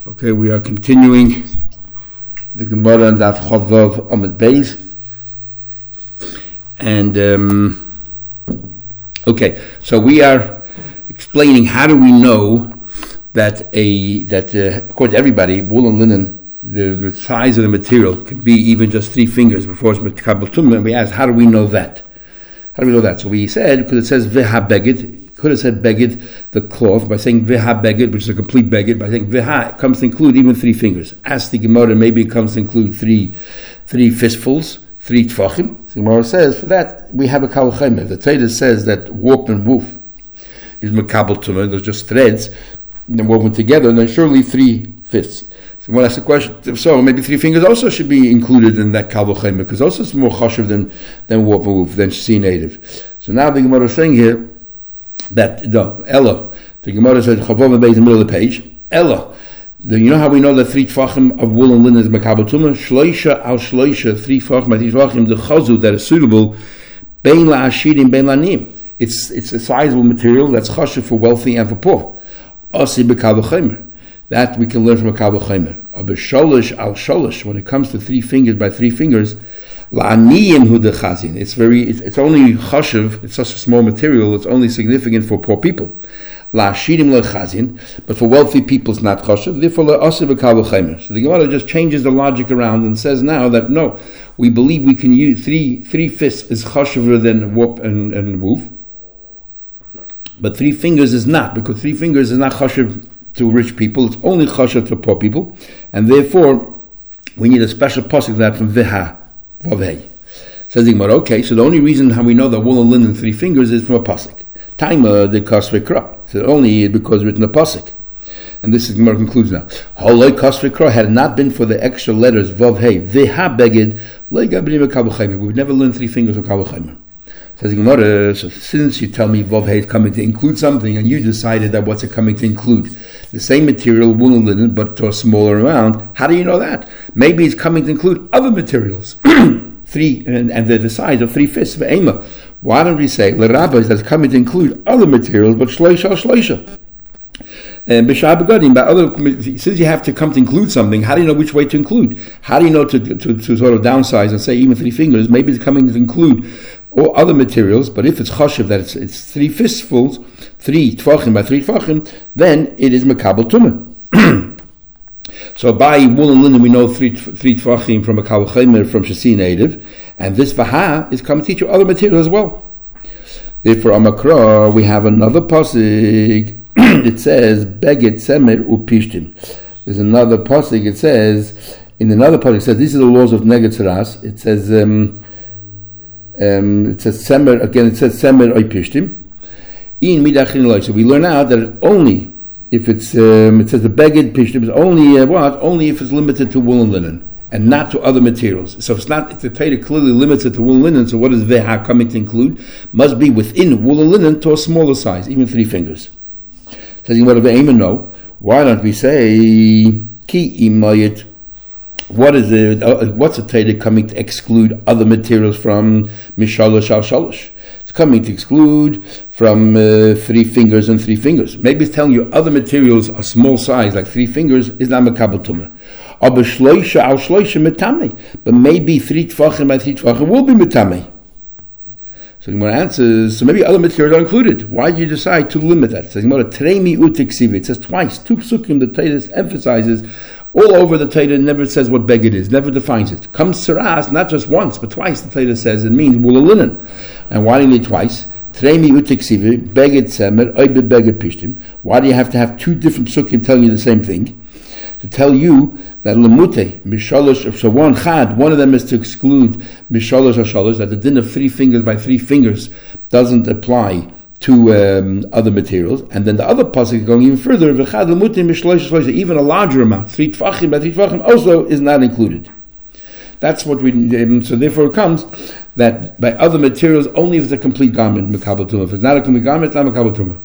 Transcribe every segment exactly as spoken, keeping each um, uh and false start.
Okay, we are continuing the Gemara and Daf Chavav Amud Beis, and um, okay, so we are explaining how do we know that a that uh, according to everybody, wool and linen, the, the size of the material could be even just three fingers before it's Mekabel Tumah, and we asked, how do we know that? How do we know that? So we said, because it says Viha Beged, could have said beged, the cloth, by saying viha beged, which is a complete beged, by saying viha, it comes to include even three fingers. Ask the Gemara, maybe it comes to include three three fistfuls, three tfachim. The Gemara says, for that, we have a kal v'chomer. The Torah says that warp and woof is mekabel tumah, those just threads, and they're woven together, and then surely three fists. So when I ask the question, if so, maybe three fingers also should be included in that kal v'chomer, because also it's more chashuv than, than warp and woof, than shasi native. So now the Gemara is saying here, that no, Ella, the Gemara said Chavav Beis in the middle of the page. Ella, the, you know how we know that three tfachim of wool and linen is mekabel tumah? Shloisha al shloisha, three tfachim by three tfachim, the chazu that is suitable, bein la'ashirim, bein la'nim. It's it's a sizable material that's chashuv for wealthy and for poor. Asi b'kabel chomer. That we can learn from a kabel chomer. Aber sholish al sholish, when it comes to three fingers by three fingers, la'aniyim hu dechazin. It's very. It's, it's only chashuv. It's such a small material. It's only significant for poor people. La'ashirim lechazin, but for wealthy people it's not chashuv. Therefore, la'aseh b'kabel chomer. So the Gemara just changes the logic around and says now that no, we believe we can use three three fists is chashuver than warp and and woof, but three fingers is not, because three fingers is not chashuv to rich people. It's only chashuv to poor people, and therefore we need a special pasuk for that from Viha. Vavei. Says the Gemara, okay, so the only reason how we know that wool and linen three fingers is from a pasuk. Taima the kasvekra. So only because it's written a pasuk. And this is Gemara concludes now. Holoi kasvekra, had it not been for the extra letters vavhei viha beged loy gabrim kabel chomer, we would never learn three fingers of kabel chomer. Says the Gemara, so since you tell me vavhei is coming to include something, and you decided that what's it coming to include? The same material, wool and linen, but to a smaller amount. How do you know that? Maybe it's coming to include other materials. three, and, and the, the size of three fists. Why don't we say, the rabbis that's coming to include other materials, but shloisha shloisha? And b'shah begadim, by other, since you have to come to include something, how do you know which way to include? How do you know to, to, to sort of downsize and say even three fingers? Maybe it's coming to include or other materials, but if it's chashiv that it's, it's three fistfuls, three tfachim by three tfachim, then it is mekabel tumah. So by wool and linen we know three three tfachim from a kal v'chomer from shasi native, and this vaha is coming to teach you other materials as well. Therefore, Amakra, we have another pasuk. It says beged semer upishtim. There's another pasuk. It says in another pasuk it says these are the laws of neged tzaras. It says. Um, Um, it says semer again. It says semer oipishtim. In midachin loy. So we learn out that only if it's um, it says the beged pishtim is only uh, what only if it's limited to wool and linen and not to other materials. So if it's not, if the Torah clearly limits it to wool and linen, so what is veha coming to include? Must be within wool and linen to a smaller size, even three fingers. Says what of aim and no. Why don't we say ki imayit? What is it? Uh, what's the Torah coming to exclude other materials from mishalosh al shalosh? It's coming to exclude from uh, three fingers and three fingers. Maybe it's telling you other materials a small size, like three fingers, is not mekabel tumah. Aber shloisha al shloisha metame. But maybe three tfachim by three tfachim will be metame. So the Gemara answers, so maybe other materials are included. Why did you decide to limit that? So the Gemara tremi utiksiv. It says twice, two psukim. The Torah emphasizes. All over the Torah never says what beged is, never defines it. Comes saras, not just once, but twice the Torah says it means wool and linen. And why do you need twice? Tremi utiksivi, beged semer, oibe beged pishtim. Why do you have to have two different psukim telling you the same thing? To tell you that lemute, mishalosh, so one chad, one of them is to exclude mishalosh or shalosh, that the din of three fingers by three fingers doesn't apply to um, other materials, and then the other pasuk going even further, even a larger amount, three tfachim by three tfachim, also is not included. That's what we. Um, so therefore, it comes that by other materials only if it's a complete garment, mekabel tumah. If it's not a complete garment, it's not mekabel tumah.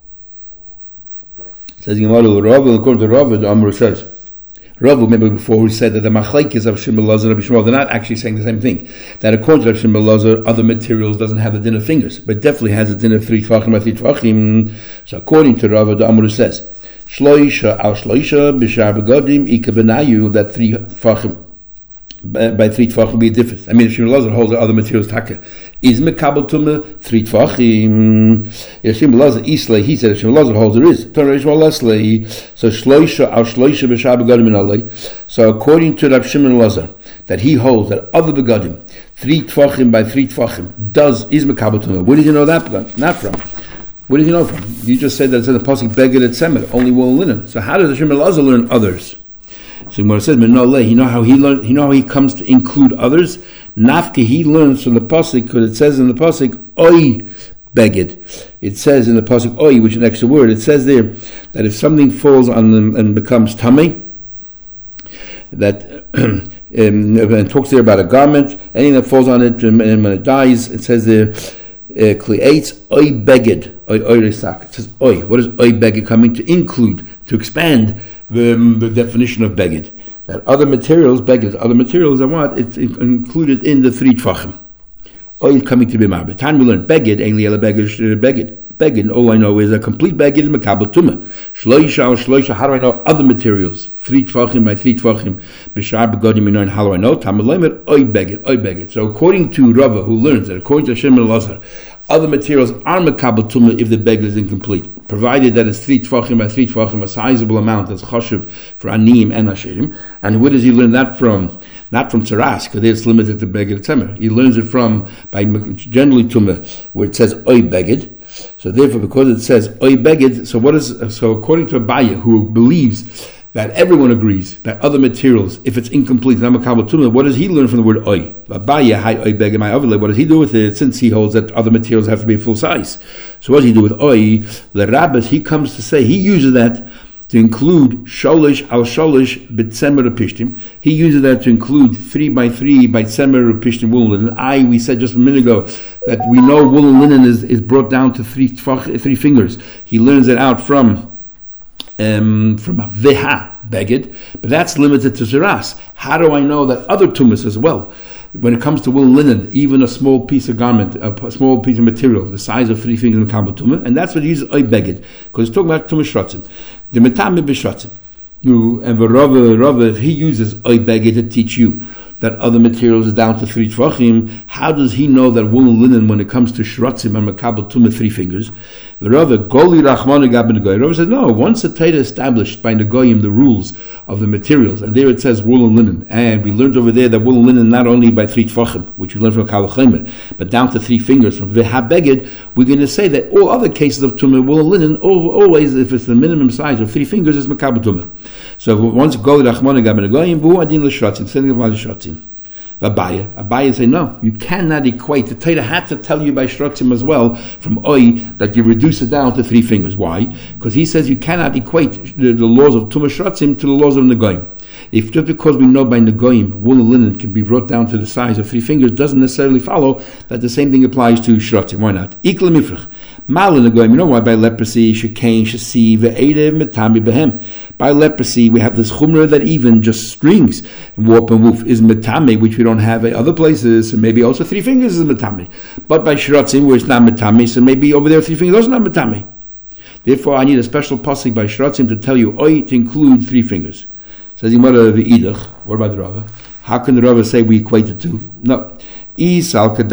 Says Gemara, Rav, according to Rav, the Amr says. Rav, remember before we said that the machlekes of Shimon Lazar and Rabbi Shmuel, they're not actually saying the same thing. That according to Rabbi Shimon Lazar, other materials doesn't have the din of fingers, but definitely has a din of three tfachim by three tfachim. So according to Rav, the Amr says, Shloisha al shloisha b'shar begodim ikabenayu, that three tfachim, by three tfachim be different. I mean, if Shimon Lazar holds the other materials taka, is mekabel tumah three tfachim. If Shimon Lazar islay, he said if Shimon Lazar holds there is. So shloisha al shloisha b'shar begodim in alay. So according to Rav Shimon Lazar, that he holds that other begodim, three tfachim by three tfachim, does is mekabel tumah. Where did you know that from? Not from. Where did you know from? You just said that it's in the pasuk beged et semer, only wool and linen. So how does Shimon Lazar learn others? So Gemara says, you know how he learns, you know how he comes to include others? Nafke, he learns from the pasuk, because it says in the pasuk, oi beged. It says in the pasuk, oi, which is an extra word, it says there that if something falls on them and becomes tamei, that um, and talks there about a garment, anything that falls on it, and when it dies, it says there, Kli'etz oi beged, oi oi resak. It says oi. What is oi beged coming to include, to expand the, um, the definition of beged? That other materials, beged, other materials are what? It's included in the three tfachim. Oi is coming to be marbet. Time we learn beged, ainly ela beged, beged. Beged, all I know is a complete beged is mekabel tumah. Shloisha or shloisha, how do I know other materials? Three tfachim by three tfachim. B'shar begodim inoin, how do I know? Tamalemer, oi beged, oi beged. So according to Rava, who learns that, according to Shimon Lazar, other materials are mekabel tumah if the beged is incomplete, provided that it's three tfachim by three tfachim, a sizable amount that's chashuv for anim and asherim. And where does he learn that from? Not from Tzaras, because it's limited to beged tzemer. He learns it from, by generally tumah, where it says oi beged. So therefore, because it says oi beged, so what is so according to Abaye, who believes that everyone agrees that other materials, if it's incomplete, what does he learn from the word oi? Abaye, hi oi beged, my overlay. What does he do with it? Since he holds that other materials have to be full size, so what does he do with oi? The rabbis, he comes to say he uses that to include sholish al sholish b'tzemer pishtim. He uses that to include three by three by tzemer pishtim wool and linen. I, we said just a minute ago that we know wool and linen is, is brought down to three three fingers. He learns it out from um, from a veha beged, but that's limited to Zeras. How do I know that other tumas as well? When it comes to wool and linen, even a small piece of garment, a small piece of material, the size of three fingers in kabel tumah, and that's what he uses oi beged, because it's talking about tumah shrotzim. The metame b'shrotzim. And the Rava, Rava, if he uses oi beged to teach you that other materials is down to three tvachim, how does he know that wool and linen, when it comes to shrotzim and makabel tumah, three fingers? The Rava, Goli Rachmana Gabin Negoyim. Rava said, no, once the Torah established by Negoyim the rules of the materials, and there it says wool and linen, and we learned over there that wool and linen not only by three tvachim, which we learned from Kal Chomer, but down to three fingers from Veha Beged, we're going to say that all other cases of tumah, wool and linen, always, if it's the minimum size of three fingers, is makabel tumah. So once Goli Rachmana Gabin Negoyim, Bu Adin L'Shrotzim, sending of L'Shrotzim. Abaye, Abaye say no, you cannot equate. The Torah had to tell you by shrotzim as well from oi that you reduce it down to three fingers. Why? Because he says you cannot equate the, the laws of tumah shrotzim to the laws of negoyim. If just because we know by negoyim wool and linen can be brought down to the size of three fingers, doesn't necessarily follow that the same thing applies to shrotzim. Why not? Ikla mifrach. Mal negoyim. You know why? By leprosy, shekain, shasi, ve'erev, metami behem. By leprosy, we have this chumrah that even just strings, warp and woof, is metame, which we don't have at other places, and maybe also three fingers is metame. But by shrotzim, where it's not metame, so maybe over there three fingers also not metame. Therefore, I need a special pasuk by shrotzim to tell you, oi, to include three fingers. Says Yimara v'idach. What about the Rava? How can the Rava say we equate the two? No. He says, no.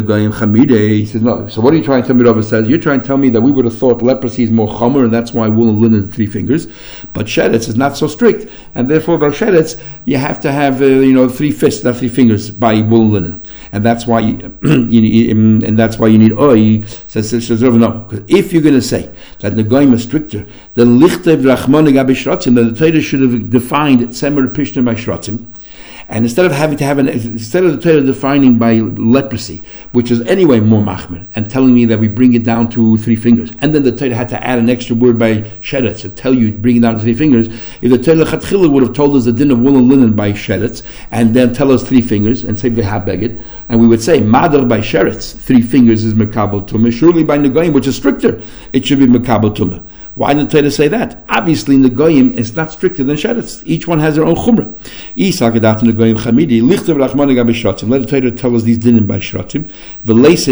So what are you trying to tell me, Rava says? You're trying to tell me that we would have thought leprosy is more chomer, and that's why wool and linen is three fingers. But sheretz is not so strict, and therefore by sheretz you have to have uh, you know three fists, not three fingers, by wool and linen, and that's why you, you need, and that's why you need oi. Says, says Rava, no, because if you're going to say that the goyim is stricter, then lichtev rachmana gabi shrotzim, then the Torah should have defined tzemer pishtim by shrotzim. And instead of having to have an, instead of the Torah defining by leprosy, which is anyway more machmer, and telling me that we bring it down to three fingers, and then the Torah had to add an extra word by sheretz to tell you bring it down to three fingers. If the Torah Chatchila would have told us the din of wool and linen by sheretz, and then tell us three fingers and say veha beged, and we would say madar by sheretz, three fingers is mekabel tumah. Surely by negoyim, which is stricter, it should be mekabel tumah. Why didn't the Torah say that? Obviously, negoyim is not stricter than sheretz. Each one has their own chumrah. Let the Torah tell us these dinim by shrotzim.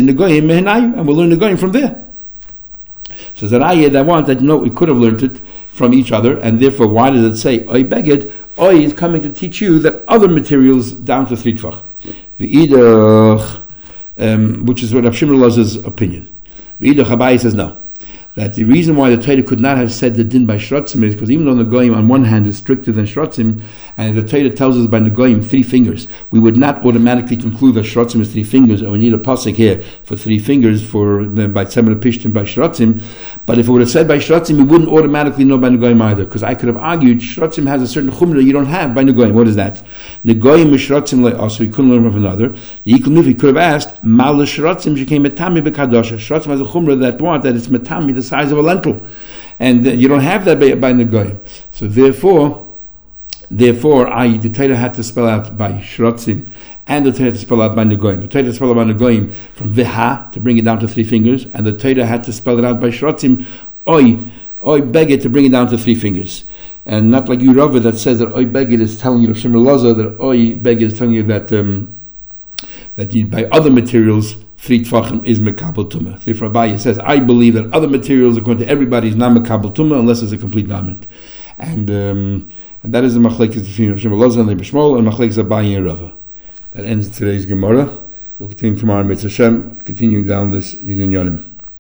And we'll learn negoyim from there. So Zaraya, that one that no, we could have learned it from each other, and therefore, why does it say Oy Beged? Oy is coming to teach you that other materials down to three tvach. V'idach, um, which is what Rav Shimon Elazar's opinion. V'idach Abaye says no. That the reason why the Torah could not have said the din by shrotzim is because even though the goyim on one hand is stricter than shrotzim, and the Torah tells us by the goyim three fingers, we would not automatically conclude that shrotzim is three fingers, and we need a pasuk here for three fingers for the by tzemer pishtim by shrotzim. But if it would have said by shrotzim, we wouldn't automatically know by the goyim either, because I could have argued shrotzim has a certain chumrah you don't have by the goyim. What is that? The goyim is shrotzim like us, so we couldn't learn from another. The equal he could have asked mal shrotzim shecame metami bekadosha. Shrotzim has a chumrah that what that it's metami the size of a lentil, and uh, you don't have that by, by the goyim. So therefore, therefore, I the Torah had to spell out by shrotzim, and the Torah had to spell out by the goyim. The Torah had to spell out by the goyim from viha to bring it down to three fingers, and the Torah had to spell it out by shrotzim, oy, oy beged to bring it down to three fingers. And not like you Rava that says that oy beged is telling you, Rav Shimon Elazar, that oy beged is telling you that um, that you, by other materials three tvachim is mekabel tumah. Therefore, Abaye says, I believe that other materials, according to everybody, is not mekabel tumah unless it's a complete garment. And um, and that is the machlekes between Rav Shimon Elazar and Leib Shmuel, and machlekes Abaye and Rava. That ends today's Gemara. We'll continue tomorrow in Mitzvah Hashem, continuing down this Nidin Yonim.